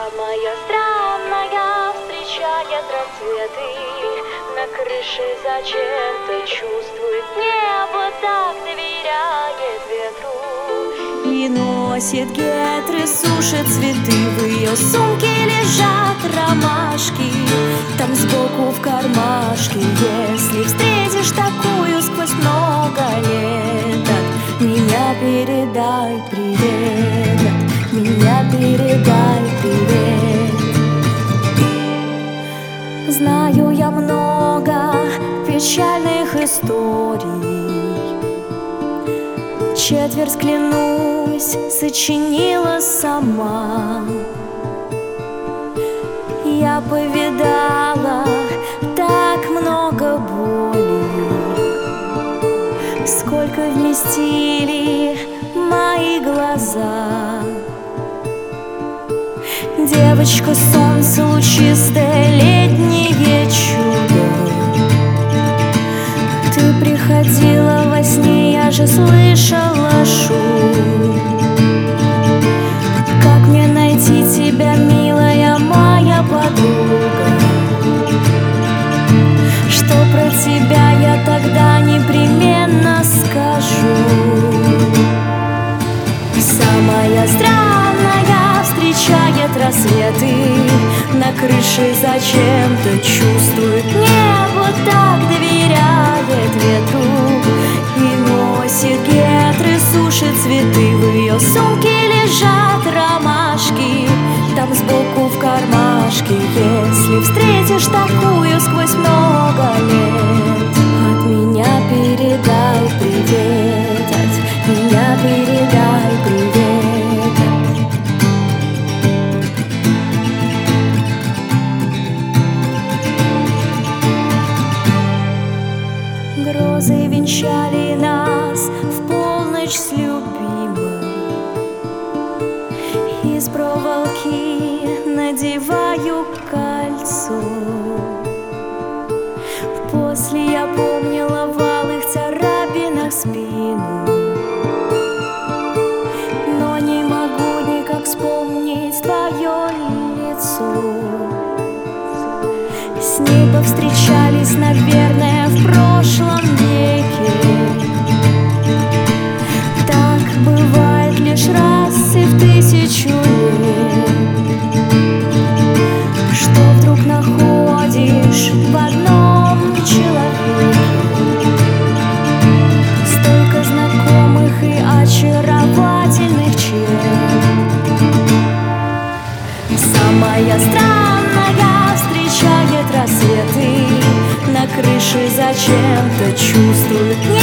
Самая странная встречает рассветы. На крыше зачем-то чувствует небо, так доверяет ветру. И носит гетры, сушит цветы. В ее сумке лежат ромашки, там сбоку в кармашке. Если встретишь такую сквозь много лет, от меня передай привет, от меня передай привет. Знаю я много печальных историй, четверть, клянусь, сочинила сама. Я повидала так много боли, сколько вместили мои глаза. Девочка, солнце лучистое, летнее чудо. Ты приходила во сне, я же слышала шум. Как мне найти тебя, милая моя подруга? Что про тебя я тогда непременно скажу? Самая странная встречает рассветы. На крыше зачем-то чувствует небо, так доверяет ветру. И носит гетры, сушит цветы. В ее сумке лежат ромашки, там сбоку в кармашке. Если встретишь такую сквозь много лет, от меня передай привет, от меня передай привет. Грозы венчали нас в полночь с любимым. Из проволоки надеваю кольцо. После я помнила в алых царапинах спину, но не могу никак вспомнить твое лицо. С ней повстречались, наверное, в прошлом веке. Так бывает лишь раз и в 1000 лет, что вдруг находишь в одном человеке столько знакомых и очаровательных черт. Самая странная встречает рассветы. На крыше зачем-то чувствует